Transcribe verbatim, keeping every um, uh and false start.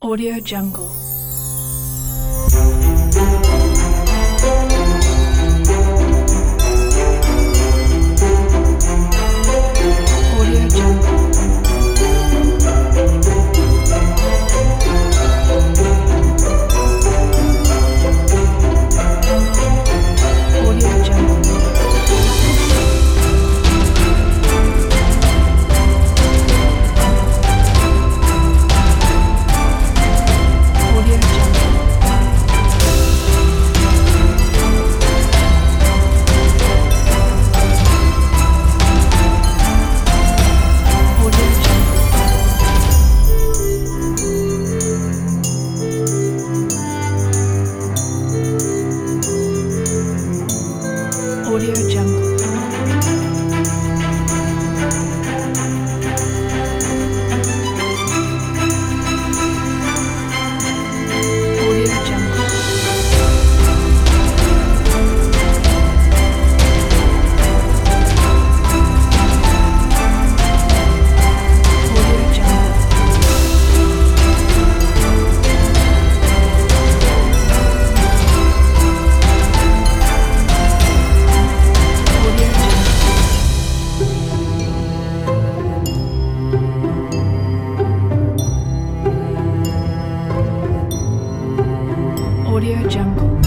Audio Jungle. Audio Jungle. Audio Jungle. Audio Jungle. Audio Jungle. Audio Jungle. Audio Jungle. Audio Jungle. Audio Jungle. Audio Jungle.